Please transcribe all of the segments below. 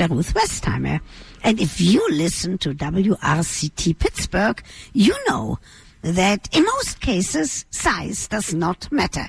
by Ruth Westheimer. And if you listen to WRCT Pittsburgh, you know that in most cases, size does not matter.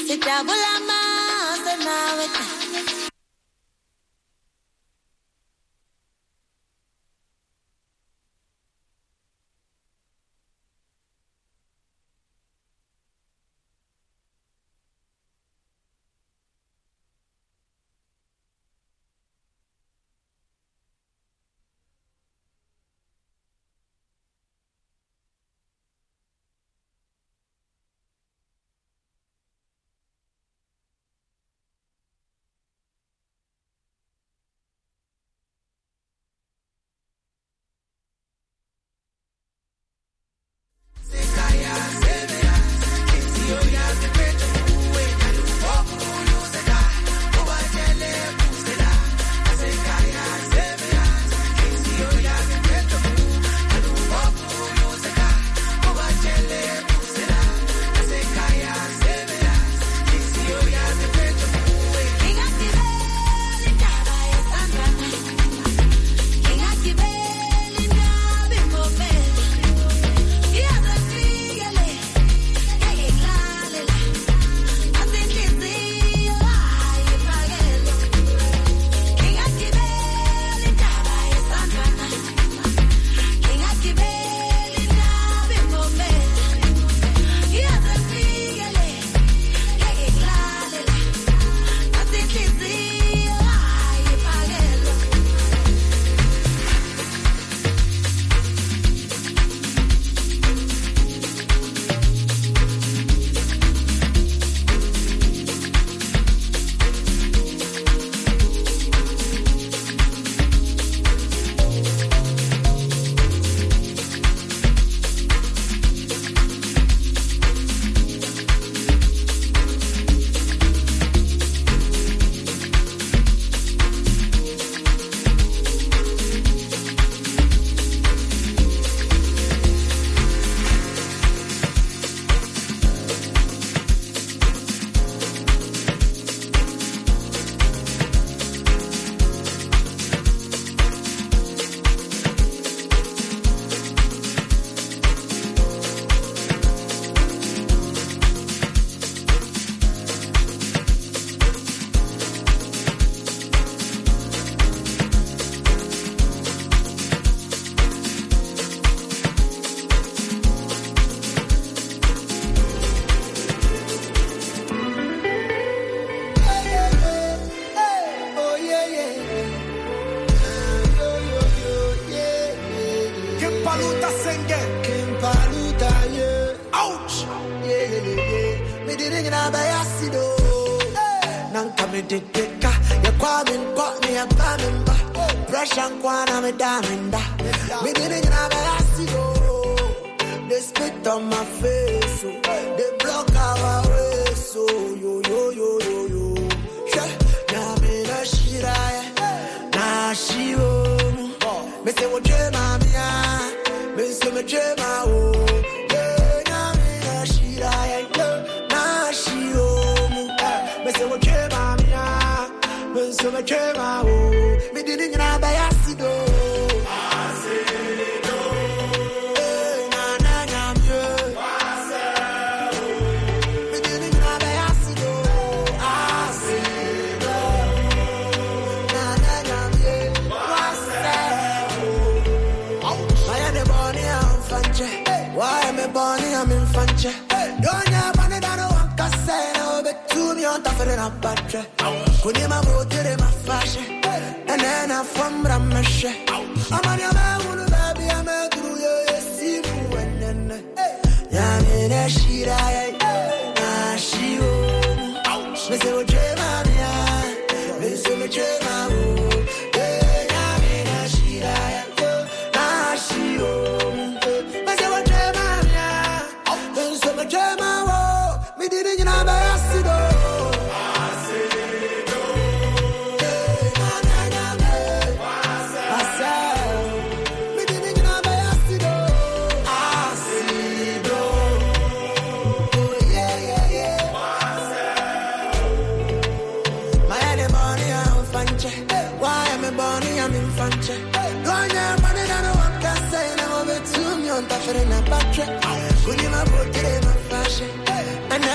And then I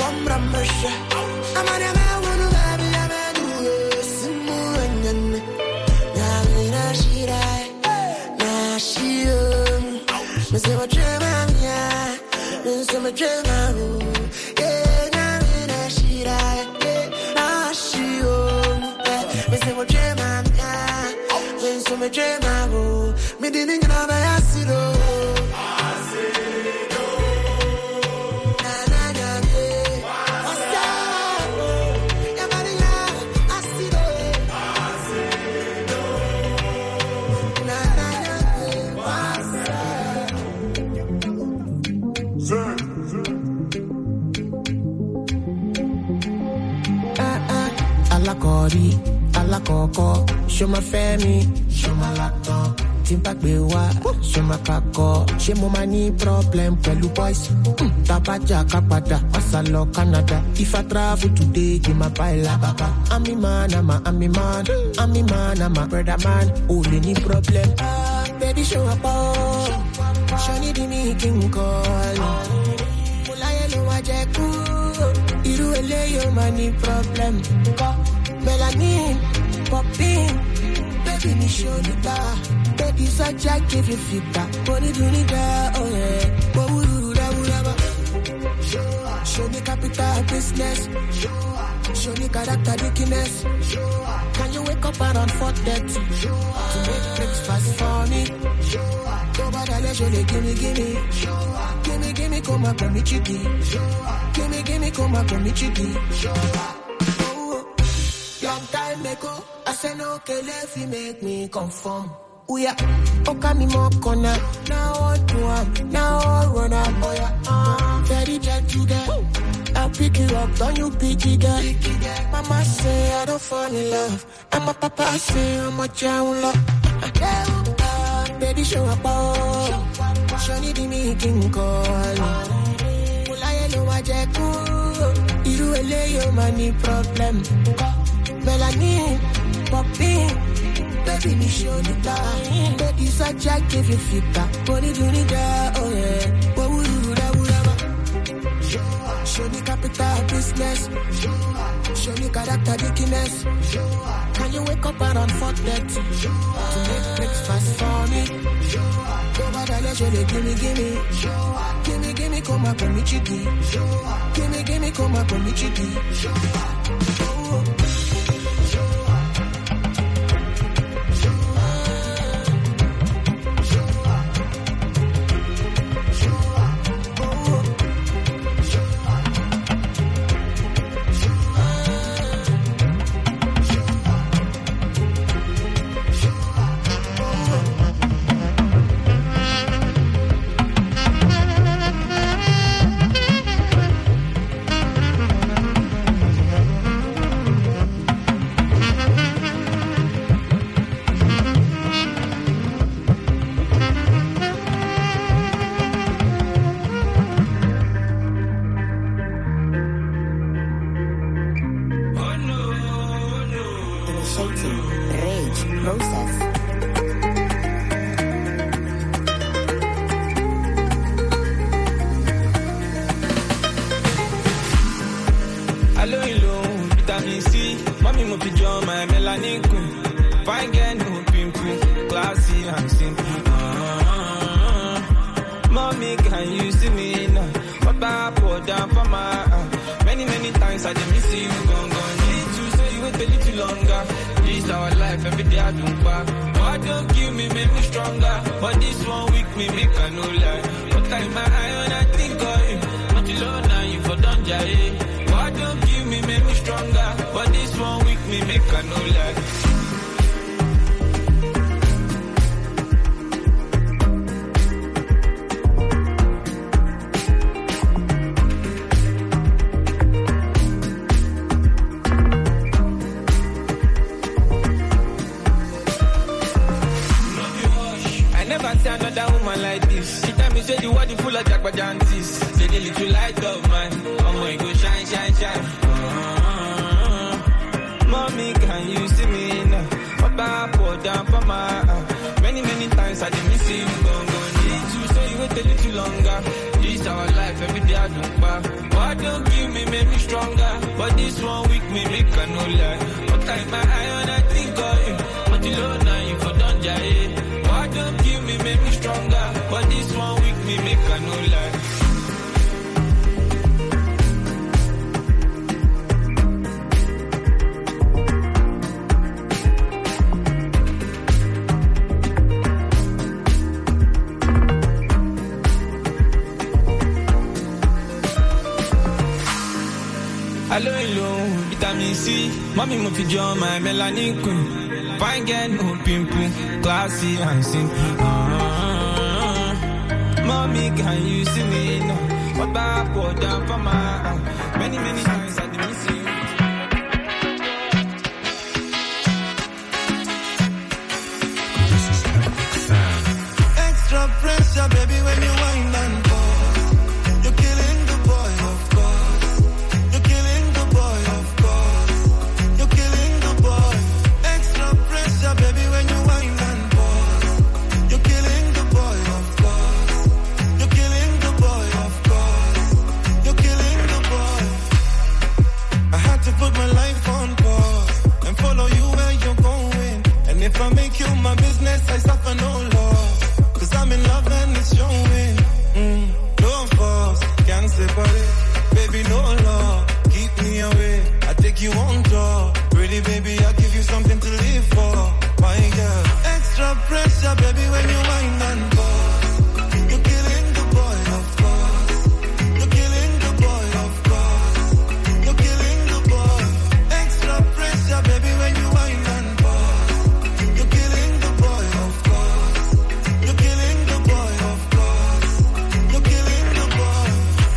Show my family, show my laptop. Timpak bewa, show my kako. Show my money problem, pelu boys. Tapaja kapada, asalo Canada. If I travel today, give my baila baba. I'm a man, I'm a brother man. Only any problem, baby show up. Show need me king call. Mulaya lo wajeku, iru ele yo money problem. Melanin. Popping, baby, me show you that. Baby, such I give you feedback. Body do need that, oh yeah. Show me capital business. Show me character dickiness. Can you wake up around 4:30 to make breakfast for me? Go bother, let you gimme, come up on me chitty. Gimme, come up on me chitty. Long time ago, I said no, okay, if you make me conform. Oh yeah, okay, me more corner. Now I do now I run up, oh yeah. Very gentle girl, I'll pick you up, don't you pick it girl. Mama say I don't fall in love, and my papa say I'm a child love. Baby show up, show need me king call. Mulaya lo wajeku, iru ele yo money problem. Melanin, popping, baby, me show you that. Baby, such I give you feedback. Body do need that, oh yeah. What would you do that? Show me capital business. Show me character dickiness. Can you wake up around 4:30 to make breakfast for me? Go bother, let you gimme, come up on me chitty. Gimme, come up on me chitty. Why don't don't kill me, make me stronger. But this one weak me, make I no lie. But time my eye on I think of you. But you know now you for don't jay. Why don't kill me, make me stronger. But this one weak me, make I no lie. Hello, vitamin C. Mommy, mo fi join my melanin queen. Fine girl, no pimple, classy and simple. Mommy, can you see me now? What back, put down for my many times I didn't see you. This is Epic Sound. Extra pressure, baby, when you wind and pause. You're killing the boy, of course. You're killing the boy, of course. You're killing the boy. Extra pressure, baby, when you wind and pause. You're killing the boy, of course. You're killing the boy, of course. You're killing the boy. I had to put my life on pause and follow you where you're going. And if I make you my business, I suffer no loss. Cause I'm in love and it's showing. No force, can't separate. Baby, no law, keep me away. I take you on tour. Pretty baby, I give you something to live for. My girl, extra pressure, baby, when you wind and pause. You're killing the boy, of course. You're killing the boy, of course. You're killing the boy. Extra pressure, baby, when you wind and pause. You're killing the boy, of course. You're killing the boy, of course. You're killing the boy.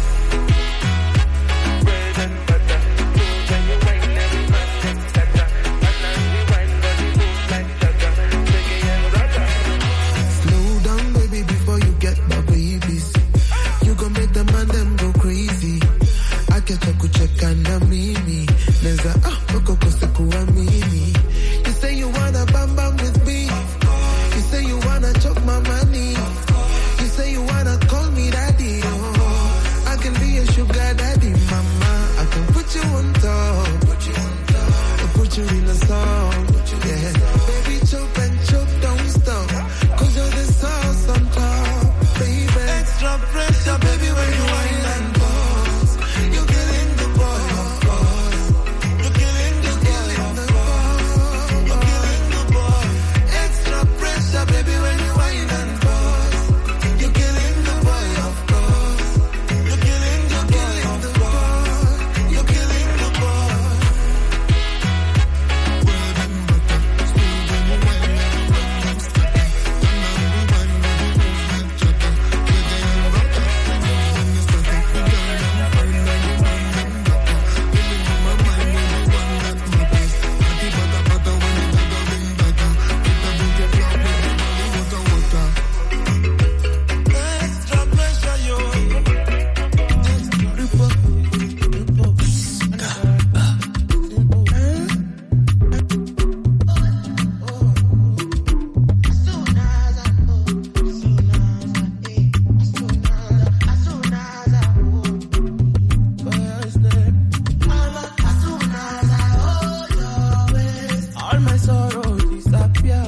Bread and butter, when you wine every man gets better. And we wine body move like chugga, jiggy and ragga. Slow down, baby, before you get my babies. You gon' make the man them go crazy. I get a kucheka na mimi. Neza oko kusikuwa mimi. You say you wanna bam bam with me. You say you wanna choke my money. You say you wanna call me daddy. Oh, I can be a sugar daddy, mama. I can put you on top. Put you in a song. Yeah. Baby, choke and choke, don't stop. Cause you're the sauce on top, baby. Extra pressure, baby, when you wine and pause. You're killing the boy, of course. You're killing the boy, of course. You're killing the boy. Extra pressure, baby, when you wine and pause. You're killing the boy, of course. You're killing the boy, of course. You're killing the boy. Extra pressure, yo. All my sorrows disappear.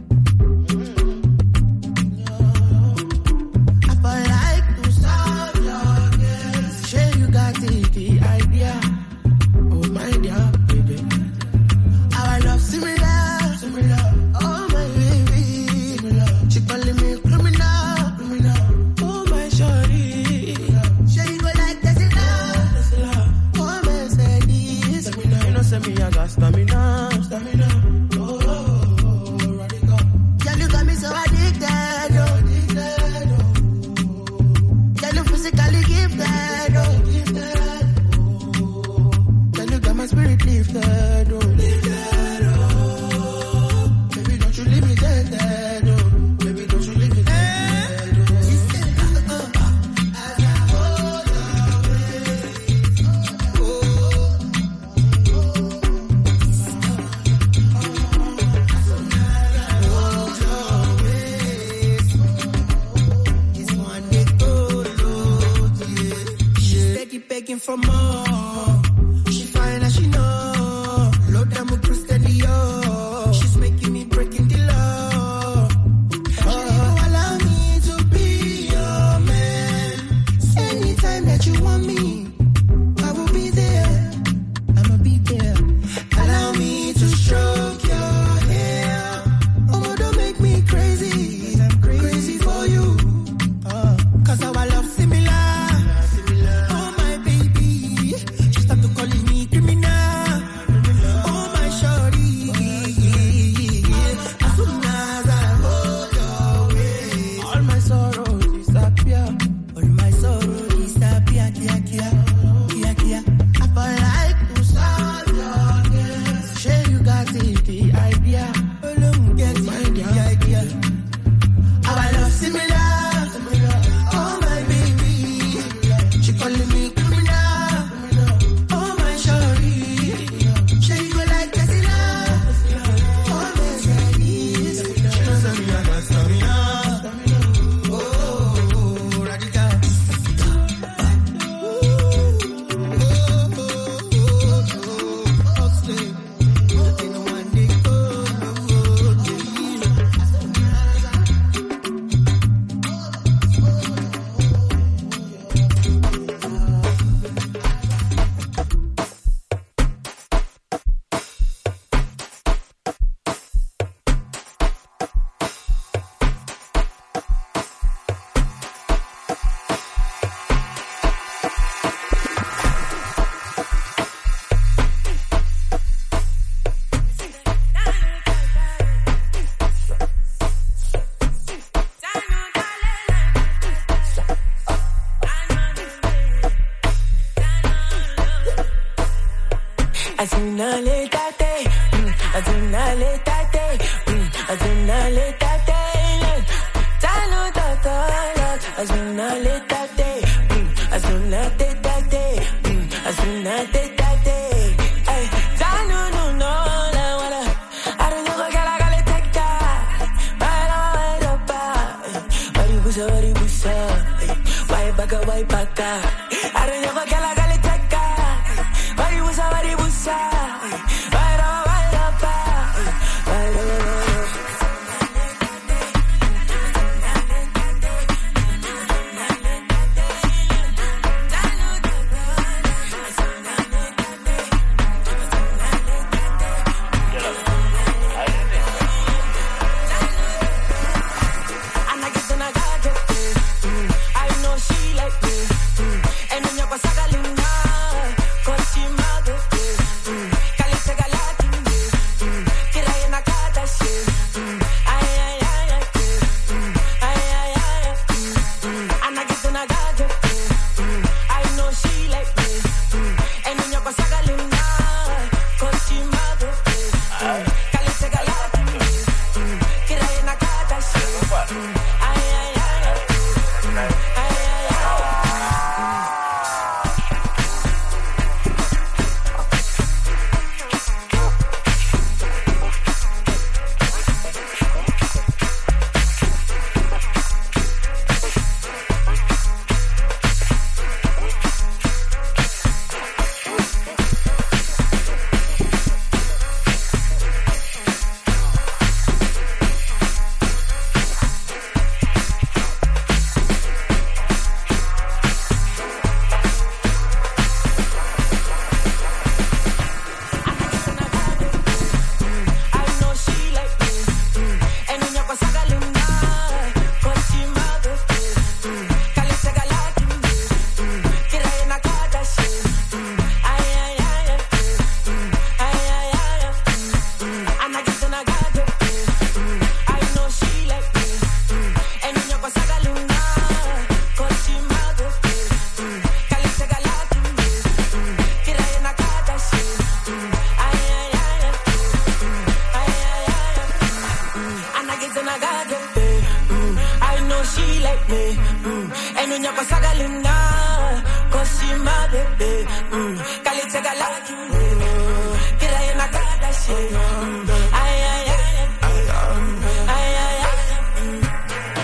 I feel like to solve your case. Sure you got the idea. Oh my dear baby, our love similar. Oh my baby, she calling me criminal. Oh my shorty, sure you go like Tesla. Oh my Mercedes, you know send me I got stamina. Girl, you got me so addicted, oh. Girl, you physically gifted, oh. Girl, you got my spirit lifted, oh. Baby, don't you leave me dead, oh. Baby, don't you leave me dead, oh. begging for more. She fine as she know. Lord, I'm a Christian Dior. She's making me breaking the law. Oh, allow me to be your man. Anytime that you want me, I will be there. I'ma be there. Allow me to stroke your hair. Oh, don't make me crazy. I'm crazy for you. Cause our love similar. Oh my baby, she start to calling me criminal. Oh my shorty, as soon as I hold your waist, all my sorrows disappear. All my sorrows disappear. Kia, kia, kia, kia. I fall like to solve your case. Sure you got it, the idea. Get it, the idea. Our love similar. Oh my baby, she calling me criminal. Oh my shorty, she go like Casilla. Oh my shorty, she knows me I got stamina. Oh, radical. Oxley, you know one day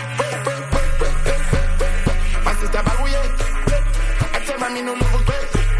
My sister Barouye, I tell me no love.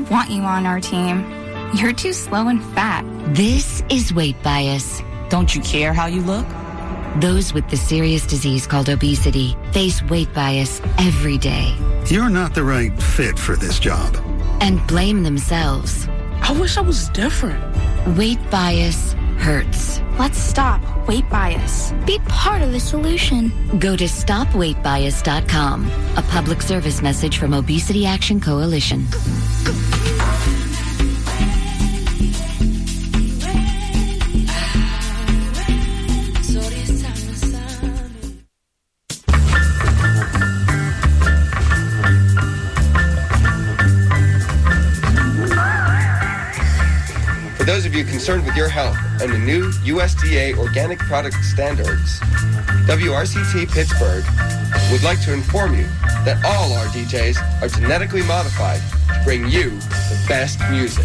don't want you on our team. You're too slow and fat. This is weight bias. Don't you care how you look? Those with the serious disease called obesity face weight bias every day. You're not the right fit for this job. And blame themselves. I wish I was different. Weight bias hurts. Let's stop weight bias. Be part of the solution. Go to stopweightbias.com. A public service message from Obesity Action Coalition. For those of you concerned with your health and the new USDA organic product standards, WRCT Pittsburgh would like to inform you that all our DJs are genetically modified to bring you the best music.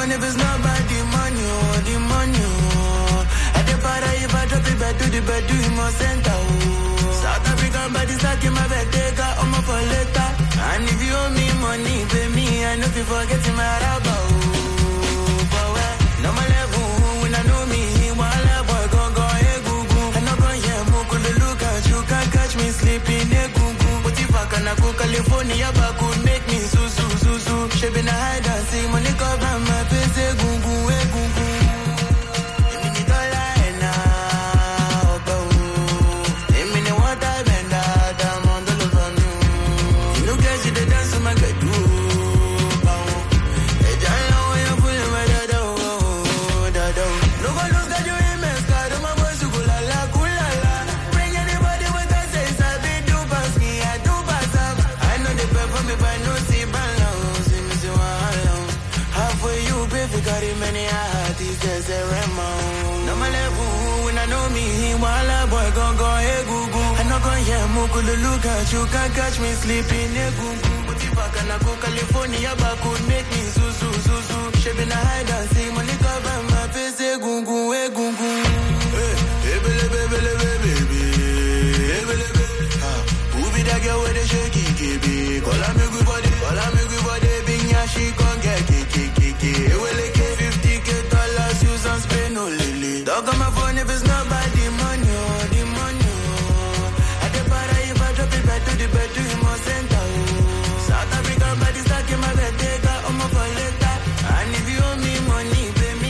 phone if it's not about the money, oh, the money, oh. At the party, if I drop it back to the bed, do it more center, oh. South African body stuck in my bed, take out on my for later. And if you owe me money, pay me, I know if you forget my rubber, oh. But where, no my level, when I know me, while I boy go, hey, goo. And I'm going here, moko, look at you, can't catch me sleeping, hey, goo. But if I can go California, back could make me so. She been a hide and seek money cover my face, hey, goo. Look at you, can't catch me sleeping, hey, goo. But if I can go California, back could make me so. She been a hide and seek money cover my face, hey, goo, hey, goo. Hey, baby, hey, baby. Who be that girl with the shaky, KB? Call her me good body, bing ya, she gon' get kiki. Hey, well, like $50K, use and spray no lily. Dog on my phone if it's not by the money, oh, the money. To the bed, do more center. South Africa, body stuck in my bed, take out on my for later. And if you owe me money, pay me,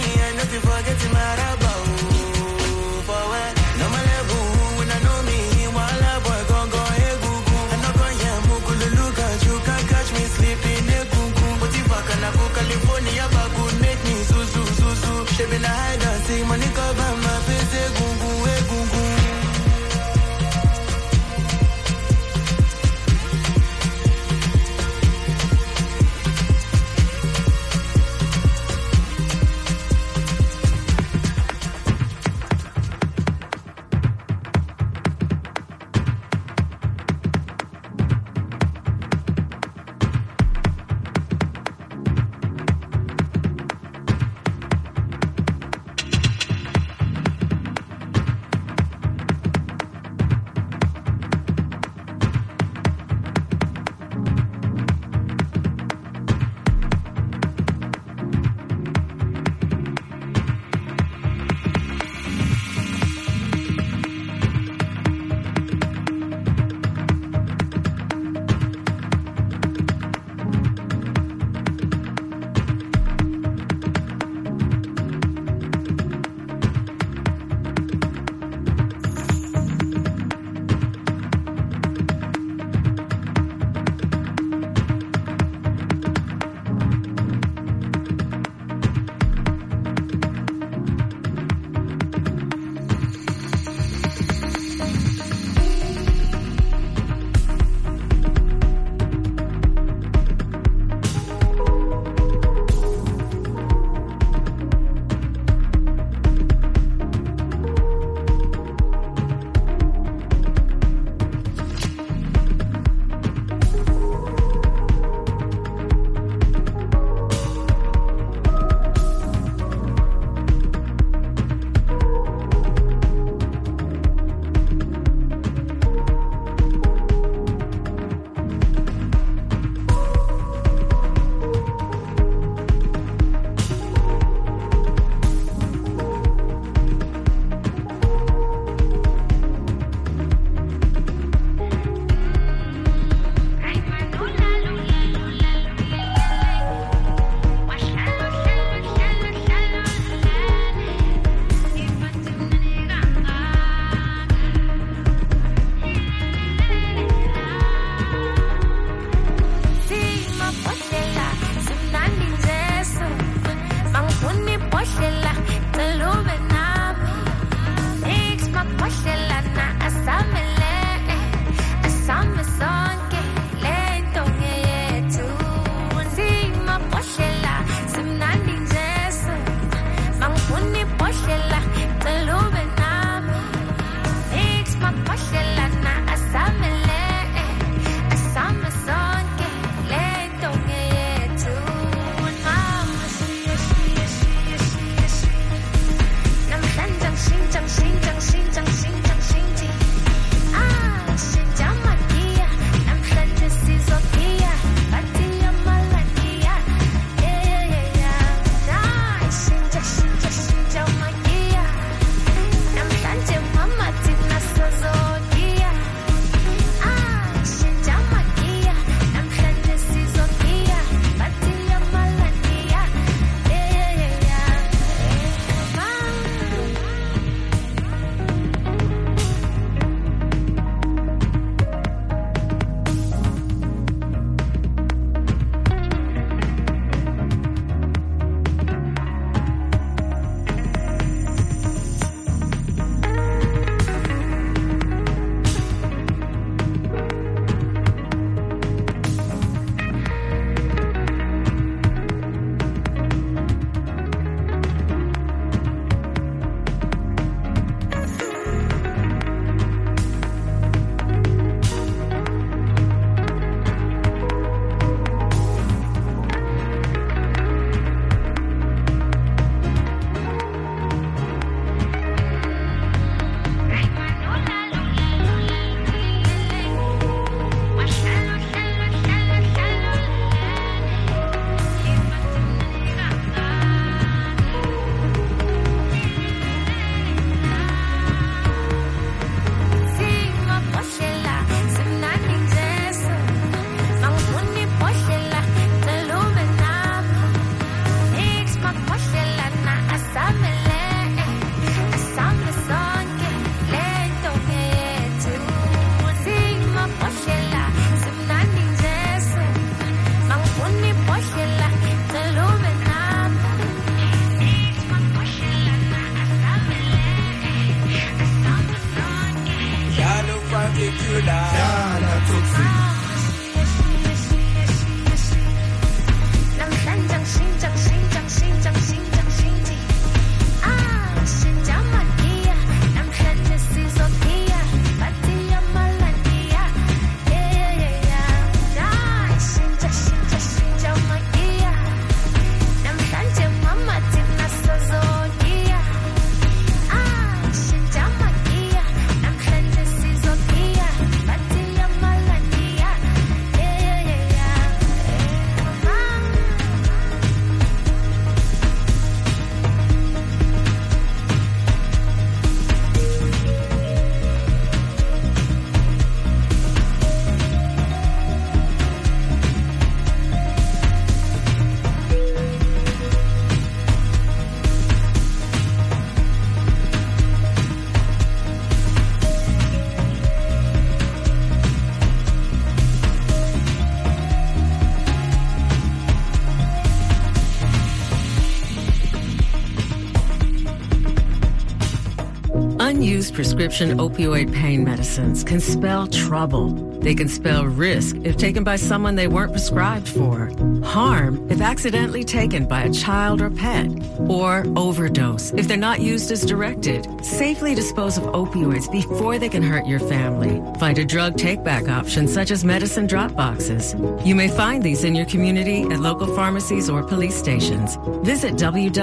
Unused prescription opioid pain medicines can spell trouble. They can spell risk if taken by someone they weren't prescribed for, harm if accidentally taken by a child or pet, or overdose if they're not used as directed. Safely dispose of opioids before they can hurt your family. Find a drug take-back option such as medicine drop boxes. You may find these in your community at local pharmacies or police stations. Visit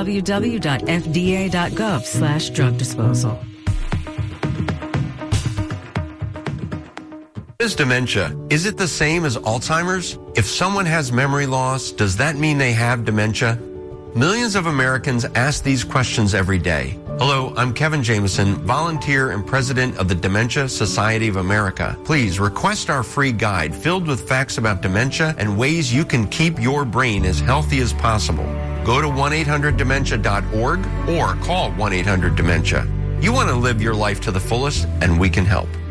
www.fda.gov/drug disposal. Is dementia? Is it the same as Alzheimer's? If someone has memory loss, does that mean they have dementia? Millions of Americans ask these questions every day. Hello, I'm Kevin Jameson, volunteer and president of the Dementia Society of America. Please request our free guide filled with facts about dementia and ways you can keep your brain as healthy as possible. Go to 1-800-DEMENTIA.org or call 1-800-DEMENTIA. You want to live your life to the fullest, and we can help.